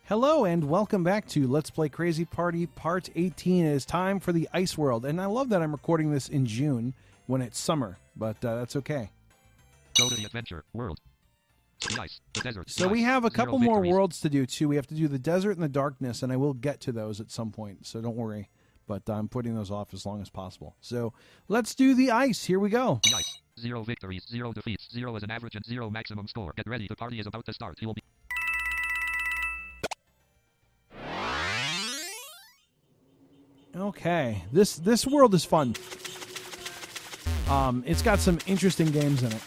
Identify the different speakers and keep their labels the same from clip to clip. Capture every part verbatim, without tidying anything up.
Speaker 1: Hello and welcome back to Let's Play Crazy Party Part eighteen. It is time for the Ice World, and I love that I'm recording this in June when it's summer, but uh, that's okay.
Speaker 2: Go to the adventure world. The ice, the desert.
Speaker 1: So
Speaker 2: the
Speaker 1: we
Speaker 2: ice,
Speaker 1: have a
Speaker 2: zero
Speaker 1: couple more
Speaker 2: victories.
Speaker 1: worlds to do too. We have to do the desert and the darkness, and I will get to those at some point, so don't worry. But I'm putting those off as long as possible. So let's do the ice. Here we go.
Speaker 2: The ice, zero victories, zero defeats, zero is an average and zero maximum score. Get ready, the party is about to start. You'll be...
Speaker 1: Okay, this this world is fun. Um, it's got some interesting games in it.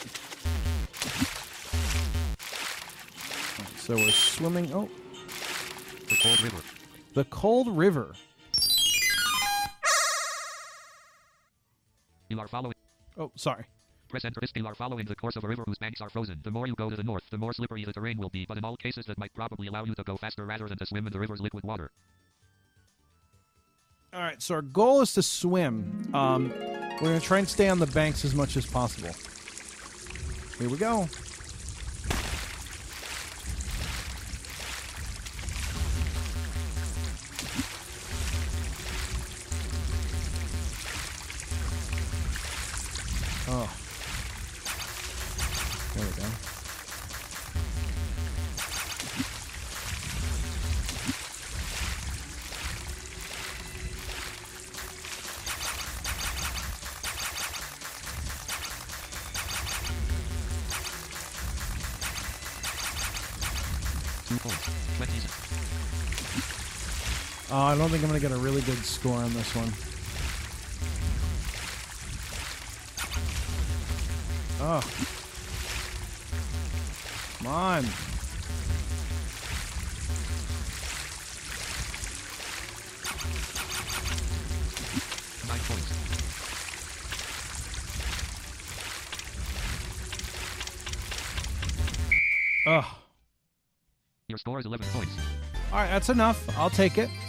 Speaker 1: So we're swimming. Oh,
Speaker 2: The cold river.
Speaker 1: the cold river.
Speaker 2: You are following...
Speaker 1: Oh, sorry.
Speaker 2: Press enter. You are following the course of a river whose banks are frozen. The more you go to the north, the more slippery the terrain will be, but in all cases that might probably allow you to go faster rather than to swim in the river's liquid water.
Speaker 1: All right, so our goal is to swim. Um, we're going to try and stay on the banks as much as possible. Here we go. Oh. There we go.
Speaker 2: Two points. twenty.
Speaker 1: Oh, I don't think I'm going to get a really good score on this one. Oh. Come on.
Speaker 2: Nine points.
Speaker 1: Oh.
Speaker 2: Your score is eleven points.
Speaker 1: All right, that's enough. I'll take it.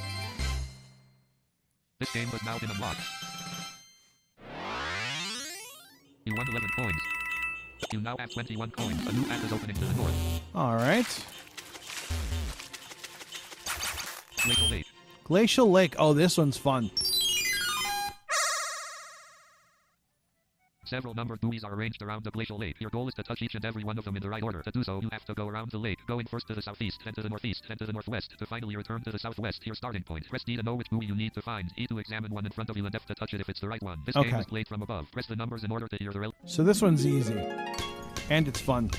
Speaker 2: This game was now in a block. You won eleven points. You now have twenty-one coins. A new path is opening to the north.
Speaker 1: All right.
Speaker 2: Glacial Lake.
Speaker 1: Glacial Lake. Oh, this one's fun.
Speaker 2: Several numbered buoys are arranged around the glacial lake. Your goal is to touch each and every one of them in the right order. To do so, you have to go around the lake, going first to the southeast, then to the northeast, then to the northwest, to finally return to the southwest. Your starting point. Press D to know which buoy you need to find, E to examine one in front of you, and F to touch it if it's the right one. This
Speaker 1: Okay.
Speaker 2: game is played from above. Press the numbers in order to hear the rel-
Speaker 1: So this one's easy. And it's fun.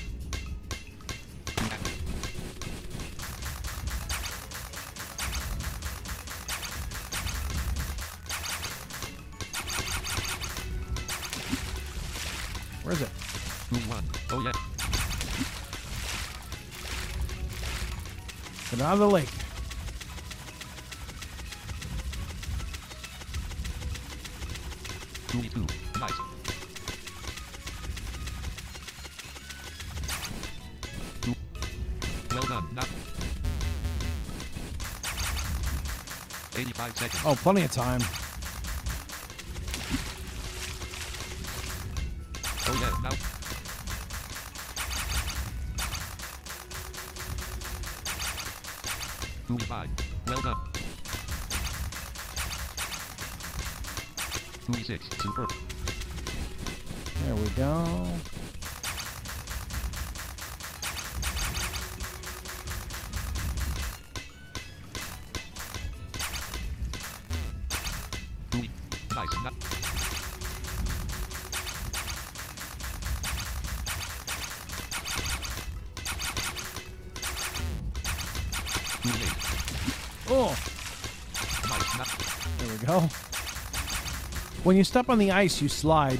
Speaker 1: Where is it?
Speaker 2: Buoy one. Oh yeah.
Speaker 1: Get out of the lake.
Speaker 2: Buoy two. Nice. Buoy. Well done. Now. eighty-five seconds.
Speaker 1: Oh, plenty of time.
Speaker 2: Oh yeah. Now. Buoy five. Well done. Buoy six. Super.
Speaker 1: There we go.
Speaker 2: Buoy. Nice. Now. Buoy eight.
Speaker 1: Oh,
Speaker 2: Nice. Now.
Speaker 1: there we go. When you step on the ice, you slide.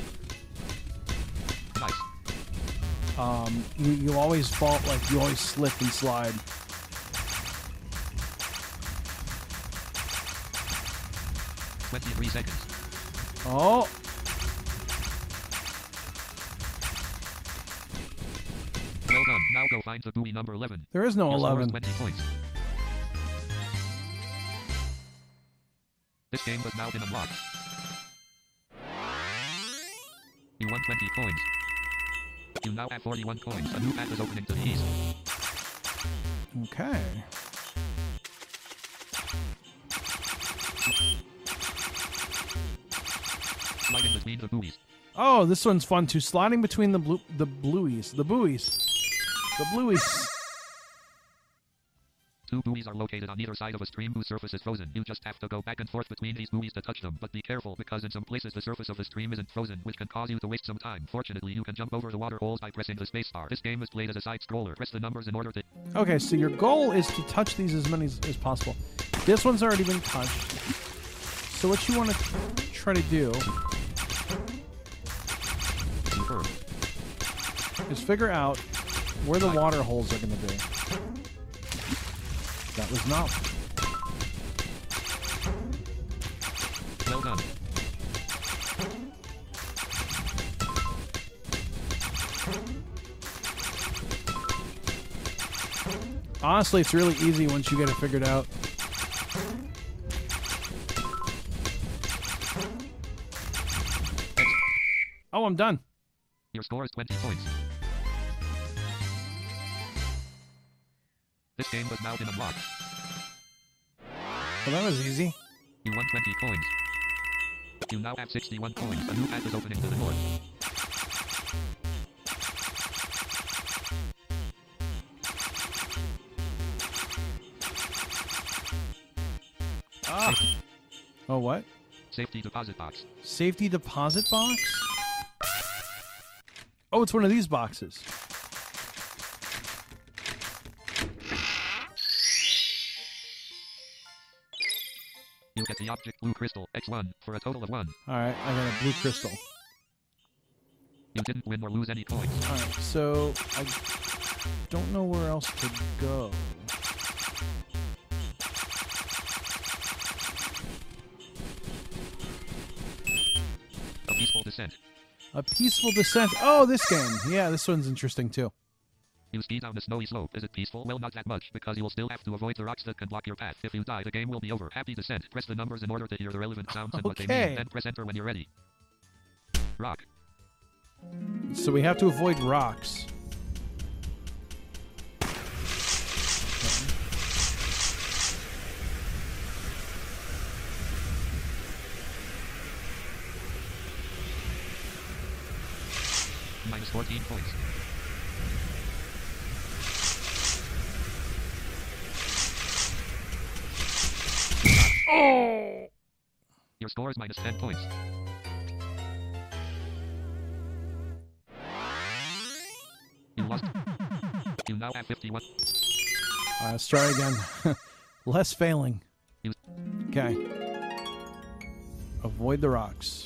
Speaker 2: Nice.
Speaker 1: Um, you, you always fall, like, you always slip and slide.
Speaker 2: twenty-three seconds.
Speaker 1: Oh,
Speaker 2: Well done. Now go find the buoy number eleven.
Speaker 1: there is no
Speaker 2: Your score is
Speaker 1: eleven.
Speaker 2: twenty points. This game was now in a block. You won twenty coins. You now have forty-one coins. A new path is opening to the east.
Speaker 1: Okay.
Speaker 2: between the buoys.
Speaker 1: Oh, this one's fun too. Sliding between the blue, the blueies, the buoys, the blueies.
Speaker 2: Two buoys are located on either side of a stream whose surface is frozen. You just have to go back and forth between these buoys to touch them, but be careful because in some places the surface of the stream isn't frozen, which can cause you to waste some time. Fortunately, you can jump over the water holes by pressing the spacebar. This game is played as a side scroller. Press the numbers in order to...
Speaker 1: Okay, so your goal is to touch these as many as, as possible. This one's already been touched. So what you want to try to do
Speaker 2: Confirm.
Speaker 1: is figure out where the water holes are going to be. That was not.
Speaker 2: Well done.
Speaker 1: Honestly, it's really easy once you get it figured out. Oh, I'm done.
Speaker 2: Your score is twenty points. This game was now in a block.
Speaker 1: Well, that was easy.
Speaker 2: You won twenty coins. You now have sixty-one coins. A new path is opening to the north.
Speaker 1: Ah. Oh, what?
Speaker 2: Safety deposit box.
Speaker 1: Safety deposit box? Oh, it's one of these boxes.
Speaker 2: You get the object blue crystal, X one, for a total of one.
Speaker 1: Alright, I got a blue crystal.
Speaker 2: You didn't win or lose any points.
Speaker 1: Alright, so I don't know where else to go.
Speaker 2: A peaceful descent.
Speaker 1: A peaceful descent. Oh, this game. Yeah, this one's interesting too.
Speaker 2: You ski down a snowy slope. Is it peaceful? Well, not that much, because you will still have to avoid the rocks that can block your path. If you die, the game will be over. Happy descent. Press the numbers in order to hear the relevant sounds and what they
Speaker 1: Okay.
Speaker 2: mean. Then press enter when you're ready. Rock.
Speaker 1: So we have to avoid rocks.
Speaker 2: Minus fourteen points.
Speaker 1: Oh!
Speaker 2: Your score is minus ten points. You lost. You now have fifty-one.
Speaker 1: All right, let's try again. Less failing.
Speaker 2: You-
Speaker 1: Okay. Avoid the rocks.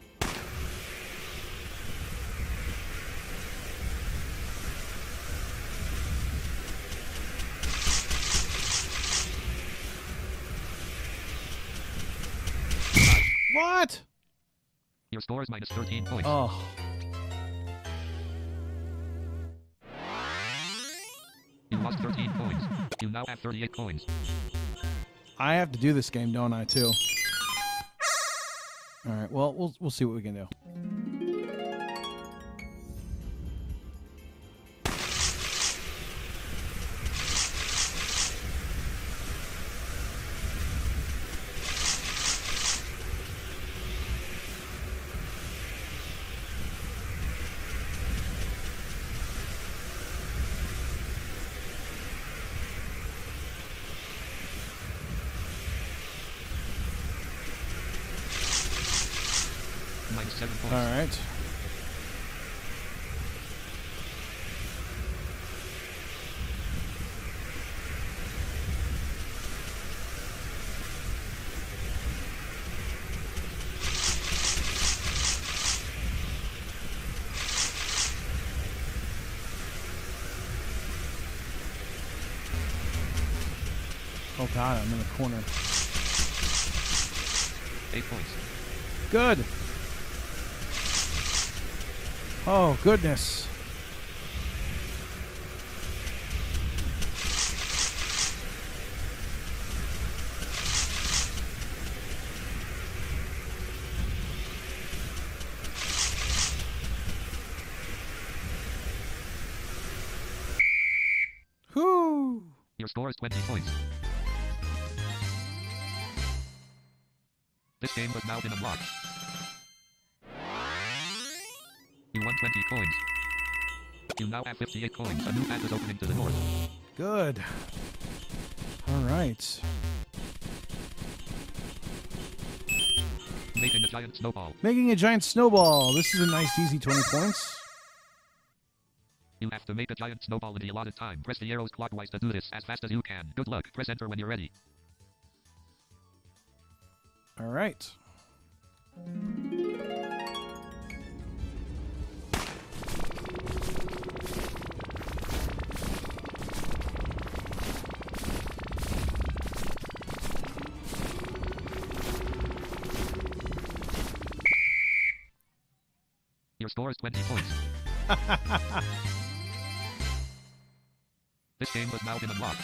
Speaker 1: What?
Speaker 2: Your score is minus thirteen points.
Speaker 1: Oh.
Speaker 2: You lost thirteen coins. You now have thirty-eight coins.
Speaker 1: I have to do this game, don't I, too? All right. Well, we'll we'll see what we can do.
Speaker 2: Minus seven points.
Speaker 1: All right. Oh God, I'm in the corner.
Speaker 2: Eight points.
Speaker 1: Good. Oh, goodness. Whew.
Speaker 2: Your score is twenty points. This game was now in a block. You won twenty coins. You now have fifty-eight coins. A new path is opening to the north.
Speaker 1: Good. All right.
Speaker 2: Making a giant snowball.
Speaker 1: Making a giant snowball. This is a nice, easy twenty points.
Speaker 2: You have to make a giant snowball in the allotted time. Press the arrows clockwise to do this as fast as you can. Good luck. Press enter when you're ready.
Speaker 1: All right.
Speaker 2: Your score is twenty points. This game has now been unlocked.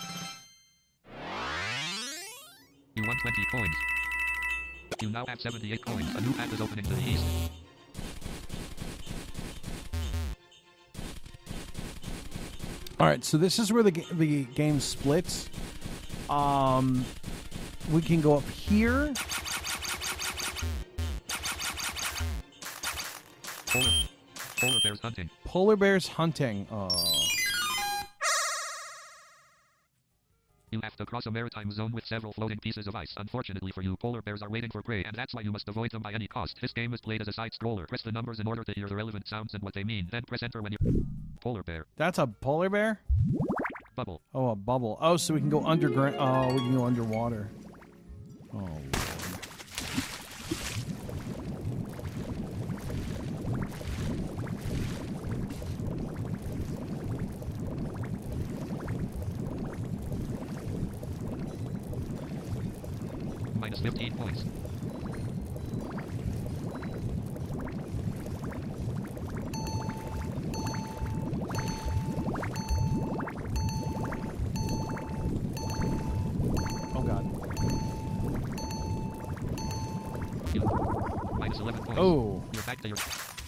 Speaker 2: You won twenty coins. You now have seventy-eight coins. A new path is opening to the east.
Speaker 1: All right, so this is where the ga- the game splits. Um, we can go up here.
Speaker 2: Polar, polar bears hunting.
Speaker 1: Polar bears hunting. Oh.
Speaker 2: You have to cross a maritime zone with several floating pieces of ice. Unfortunately for you, polar bears are waiting for prey, and that's why you must avoid them by any cost. This game is played as a side-scroller. Press the numbers in order to hear the relevant sounds and what they mean. Then press enter when you're... Polar bear.
Speaker 1: That's a polar bear?
Speaker 2: Bubble.
Speaker 1: Oh, a bubble. Oh, so we can go underground. Oh, we can go underwater. Oh, Lord.
Speaker 2: Minus fifteen points.
Speaker 1: Oh, God.
Speaker 2: You. Minus eleven points.
Speaker 1: Oh.
Speaker 2: You're back to your...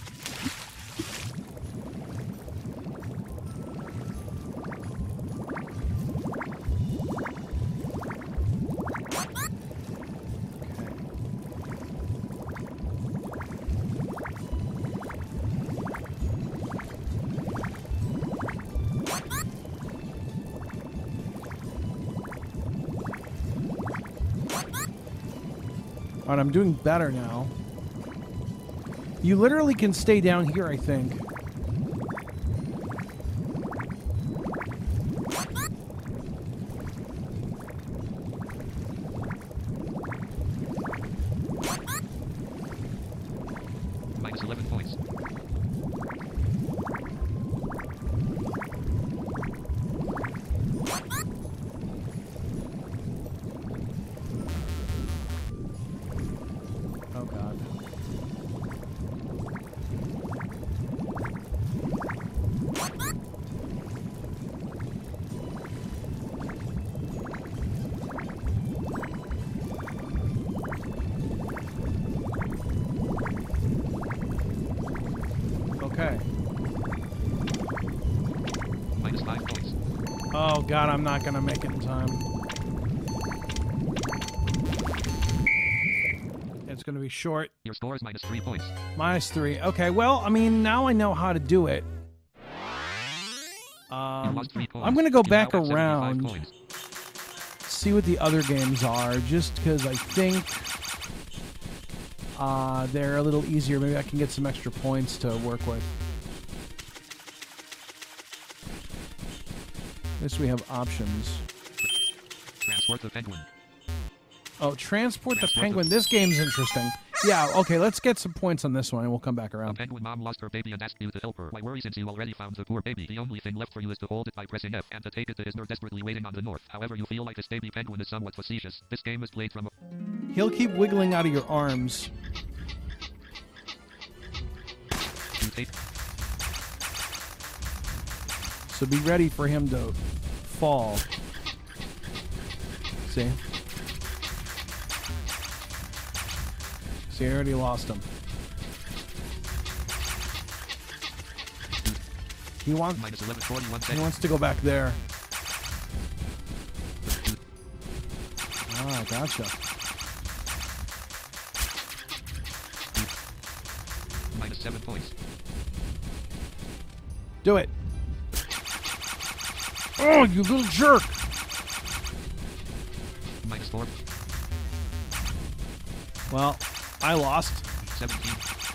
Speaker 1: All right, I'm doing better now. You literally can stay down here, I think.
Speaker 2: Minus eleven points.
Speaker 1: Oh, God. Okay.
Speaker 2: Minus five points.
Speaker 1: Oh, God, I'm not going to make it in time. It's going to be short.
Speaker 2: Your score is minus three points.
Speaker 1: Minus three. Okay, well, I mean, now I know how to do it.
Speaker 2: You
Speaker 1: Um,
Speaker 2: lost three coins.
Speaker 1: I'm going to go
Speaker 2: You
Speaker 1: back
Speaker 2: now have seventy-five
Speaker 1: around,
Speaker 2: coins.
Speaker 1: see what the other games are, just because I think uh, they're a little easier. Maybe I can get some extra points to work with. At least we have options.
Speaker 2: Transport the penguin.
Speaker 1: Oh, transport the
Speaker 2: Transport
Speaker 1: penguin.
Speaker 2: the-
Speaker 1: This game's interesting. Yeah, okay, let's get some points on this one, and we'll come back
Speaker 2: The
Speaker 1: around.
Speaker 2: penguin mom lost her baby and asked you to help her. Why worry since you already found the poor baby? The only thing left for you is to hold it by pressing F and to take it to his nurse desperately waiting on the north. However, you feel like this baby penguin is somewhat facetious. This game is played from a...
Speaker 1: He'll keep wiggling out of your arms.
Speaker 2: You take...
Speaker 1: So be ready for him to fall. See? See, I already lost him. He wants,
Speaker 2: Minus eleven forty-one
Speaker 1: he
Speaker 2: seconds.
Speaker 1: wants to go back there. Ah, gotcha.
Speaker 2: Minus seven points.
Speaker 1: Do it. Oh, you little jerk.
Speaker 2: Minus four.
Speaker 1: Well, I lost.
Speaker 2: seventeen.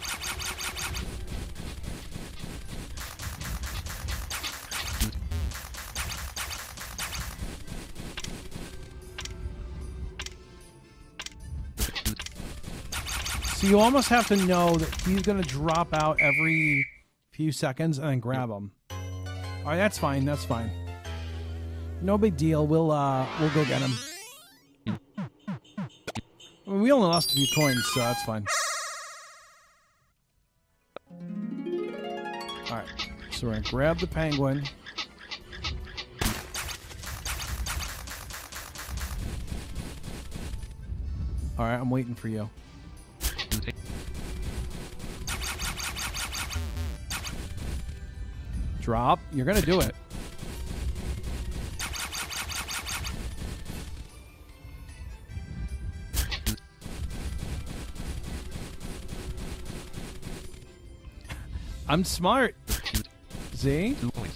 Speaker 1: So you almost have to know that he's going to drop out every few seconds and then grab him. All right, that's fine. That's fine. No big deal. We'll uh, we'll go get him. I mean, we only lost a few coins, so that's fine. All right, so we're gonna grab the penguin. All right, I'm waiting for you. Drop. You're gonna do it. I'm smart. See?
Speaker 2: Two points.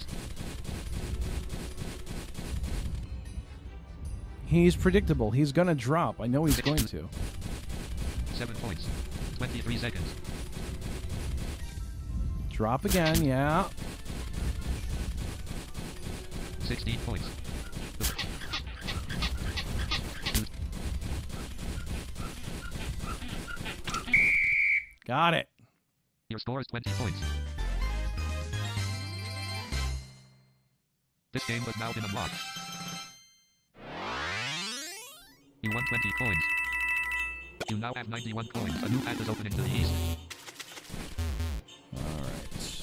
Speaker 1: He's predictable. He's gonna drop. I know he's going to.
Speaker 2: Seven points. Twenty-three seconds.
Speaker 1: Drop again, yeah.
Speaker 2: Sixteen points.
Speaker 1: Got it.
Speaker 2: Your score is twenty points. This game was now been unlocked. You won twenty coins. You now have ninety-one coins. A new path is opening to the east.
Speaker 1: Alright.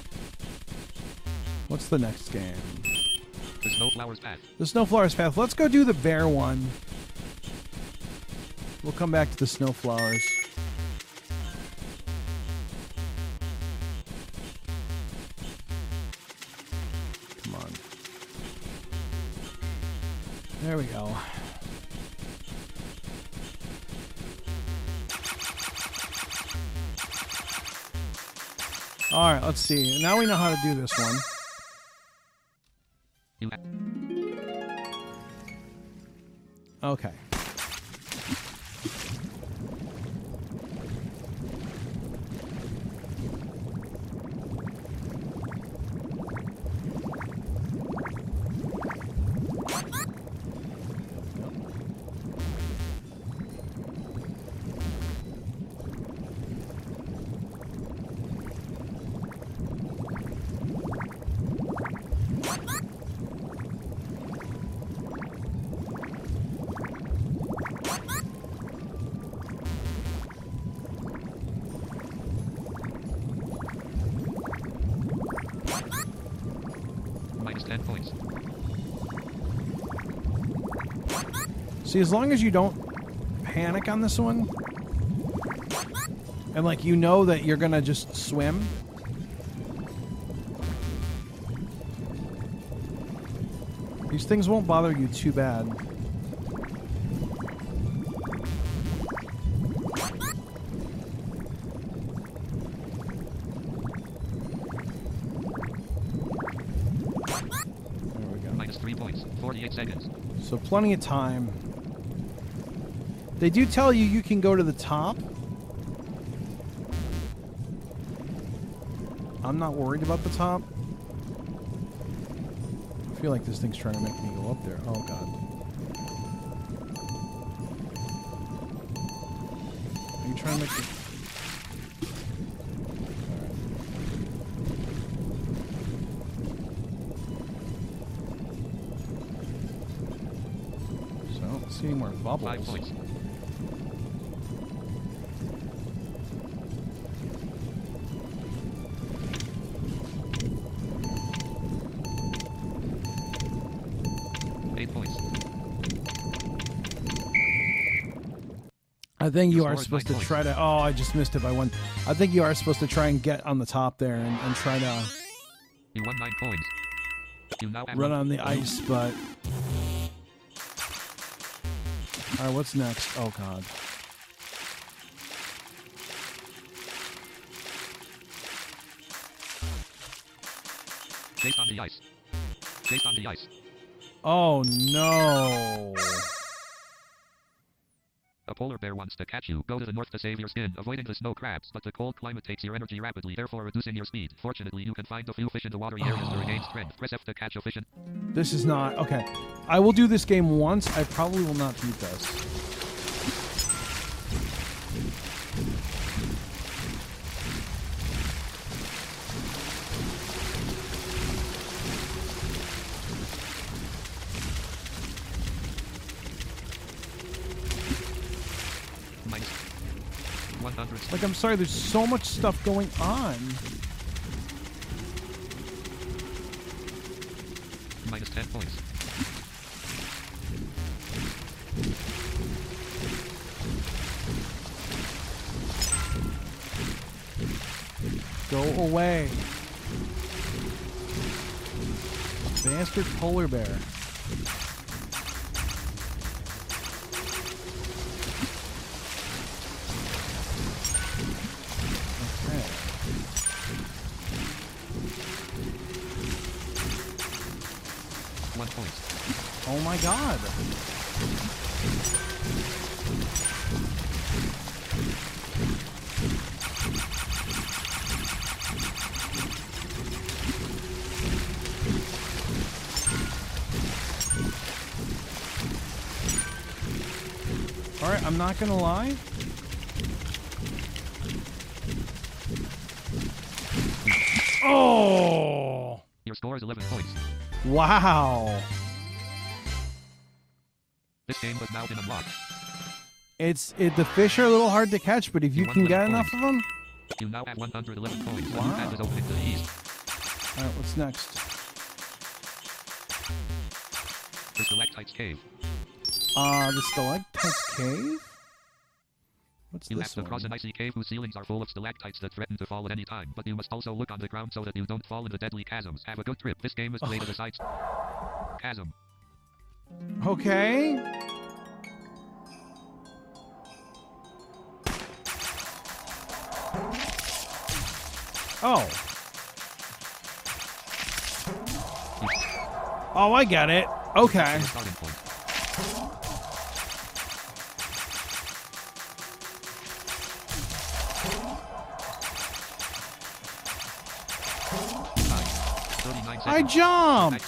Speaker 1: What's the next game?
Speaker 2: The Snowflowers Path.
Speaker 1: The Snowflowers Path. Let's go do the bear one. We'll come back to the Snowflowers. Come on. There we go. All right, let's see. Now we know how to do this one.
Speaker 2: You have
Speaker 1: Okay.
Speaker 2: minus ten points.
Speaker 1: See, as long as you don't panic on this one, and like you know that you're gonna just swim, these things won't bother you too bad. There we go.
Speaker 2: Minus three points. Forty-eight seconds.
Speaker 1: So plenty of time. They do tell you you can go to the top. I'm not worried about the top. I feel like this thing's trying to make me go up there. Oh, God. Are you trying to make me... So, I don't see any more bubbles.
Speaker 2: Five points. Eight points.
Speaker 1: I think
Speaker 2: Your
Speaker 1: you are
Speaker 2: score is
Speaker 1: supposed to
Speaker 2: nine points.
Speaker 1: try to... Oh, I just missed it by one. I think you are supposed to try and get on the top there and, and try to
Speaker 2: You won nine coins. You now have
Speaker 1: run
Speaker 2: one-
Speaker 1: on the ice, but... Alright, what's next? Oh, God.
Speaker 2: Chase on the ice. Chase on the ice.
Speaker 1: Oh no.
Speaker 2: A polar bear wants to catch you. Go to the north to save your skin, avoiding the snow crabs, but the cold climate takes your energy rapidly, therefore reducing your speed. Fortunately, you can find a few fish in the watery areas to regain strength. Press F to catch a fish in...
Speaker 1: This is not... Okay. I will do this game once. I probably will not beat this.
Speaker 2: one hundred.
Speaker 1: Like, I'm sorry, there's so much stuff going on.
Speaker 2: Minus ten points.
Speaker 1: Go away. Bastard polar bear.
Speaker 2: One point.
Speaker 1: Oh my god. Alright, I'm not gonna lie. Oh!
Speaker 2: Your score is eleven points.
Speaker 1: Wow.
Speaker 2: This game has now been unlocked.
Speaker 1: It's it. The fish are a little hard to catch, but if you can get enough of them.
Speaker 2: You now have one hundred eleven points.
Speaker 1: Wow.
Speaker 2: A new path is opening to the east.
Speaker 1: All right, what's next?
Speaker 2: The Stalactites Cave.
Speaker 1: Uh, the Stalactites Cave? What's
Speaker 2: You
Speaker 1: this
Speaker 2: have to
Speaker 1: one?
Speaker 2: cross an icy cave whose ceilings are full of stalactites that threaten to fall at any time, but you must also look on the ground so that you don't fall in the deadly chasms. Have a good trip. This game is played at a side chasm.
Speaker 1: Okay. Oh. Oh, I get it. Okay.
Speaker 2: Starting point. thirty-nine seconds.
Speaker 1: I jumped.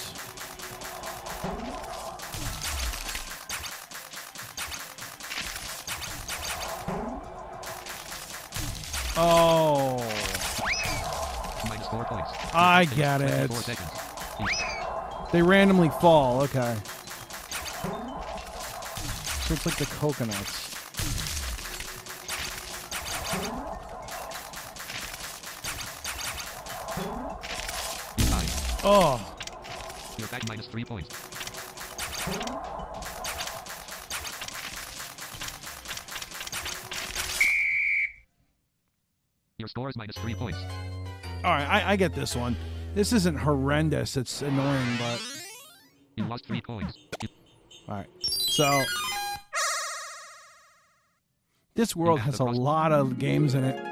Speaker 1: Oh.
Speaker 2: Minus four points.
Speaker 1: I get it.
Speaker 2: twenty-four seconds.
Speaker 1: They randomly fall. Okay. So it's like the coconuts.
Speaker 2: Five.
Speaker 1: Oh.
Speaker 2: You're back minus three points. Your score is minus three points.
Speaker 1: All right, I, I get this one. This isn't horrendous. It's annoying, but...
Speaker 2: You lost three points. You-
Speaker 1: All right. So... This world has a lot of games in it.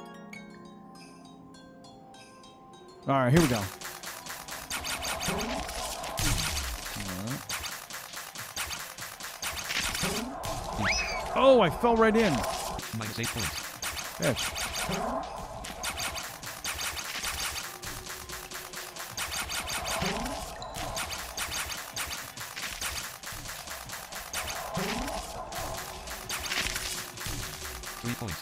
Speaker 1: All right, here we go. Oh, I fell right in.
Speaker 2: Minus eight points.
Speaker 1: Bitch.
Speaker 2: Three points.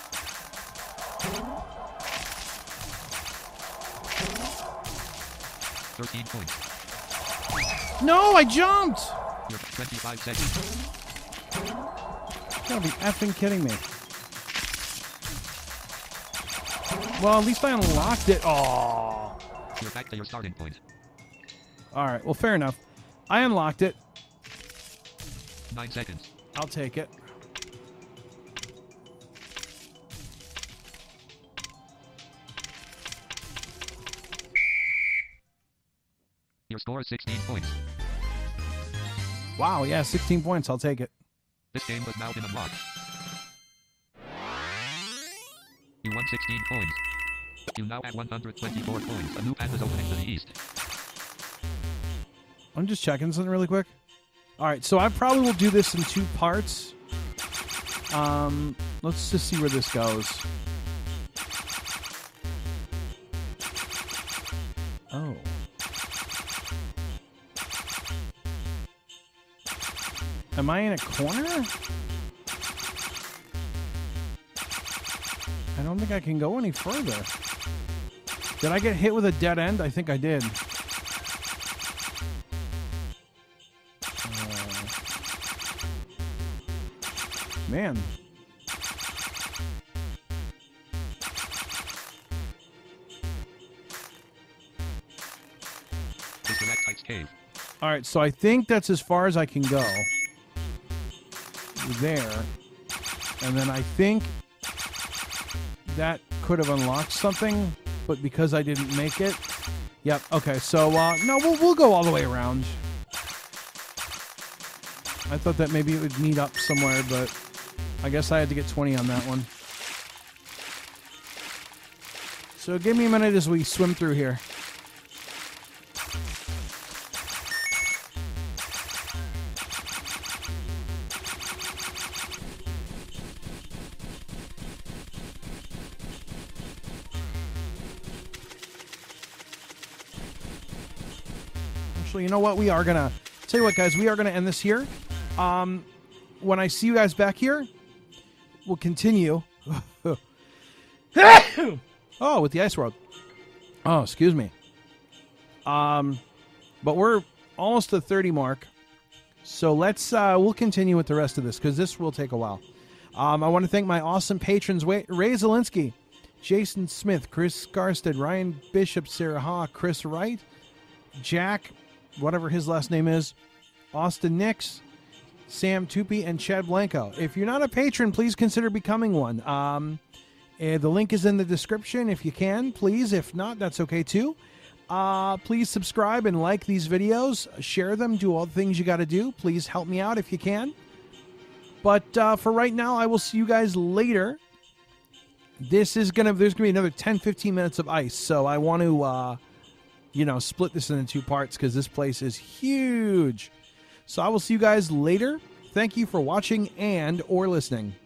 Speaker 2: Thirteen points.
Speaker 1: No, I jumped.
Speaker 2: You're twenty-five seconds.
Speaker 1: You gotta be effing kidding me. Well, at least I unlocked it. Oh.
Speaker 2: You're back to your starting point.
Speaker 1: All right. Well, fair enough. I unlocked it.
Speaker 2: Nine seconds.
Speaker 1: I'll take it.
Speaker 2: Your score is sixteen points.
Speaker 1: Wow. Yeah, sixteen points. I'll take it.
Speaker 2: This game has now been unlocked. You won sixteen points. You now have one hundred twenty-four points. A new path is opening to the east.
Speaker 1: I'm just checking something really quick. All right, so I probably will do this in two parts. Um, let's just see where this goes. Oh. Am I in a corner? I don't think I can go any further. Did I get hit with a dead end? I think I did. Uh, man.
Speaker 2: The stalactite's cave.
Speaker 1: All right, so I think that's as far as I can go. There. And then I think that could have unlocked something, but because I didn't make it. Yep, okay, so uh, no, we'll, we'll go all the way around. I thought that maybe it would meet up somewhere, but I guess I had to get twenty on that one. So give me a minute as we swim through here. You know what? We are going to... Tell you what, guys. We are going to end this here. Um, when I see you guys back here, we'll continue. Oh, with the Ice World. Oh, excuse me. Um, but we're almost to the thirty mark. So let's... Uh, we'll continue with the rest of this, because this will take a while. Um, I want to thank my awesome patrons. Ray Zelinsky, Jason Smith, Chris Garstead, Ryan Bishop, Sarah Ha, Chris Wright, Jack... whatever his last name is, Austin Nix, Sam Tupi, and Chad Blanco. If you're not a patron, please consider becoming one. Um, uh, the link is in the description if you can, please. If not, that's okay too. Uh, please subscribe and like these videos. Share them. Do all the things you got to do. Please help me out if you can. But uh, for right now, I will see you guys later. This is going to, there's going to be another ten, fifteen minutes of ice. So I want to... Uh, you know, split this into two parts because this place is huge. So I will see you guys later. Thank you for watching and or listening.